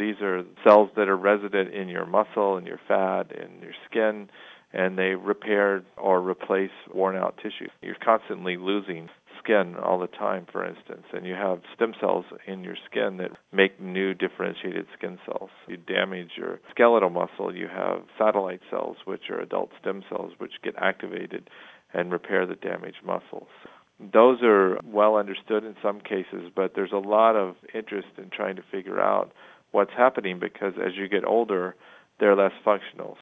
These are cells that are resident in your muscle, in your fat, in your skin, and they repair or replace worn-out tissue. You're constantly losing skin all the time, for instance, and you have stem cells in your skin that make new differentiated skin cells. You damage your skeletal muscle, you have satellite cells, which are adult stem cells, which get activated and repair the damaged muscles. Those are well understood in some cases, but there's a lot of interest in trying to figure out what's happening because as you get older, they're less functional.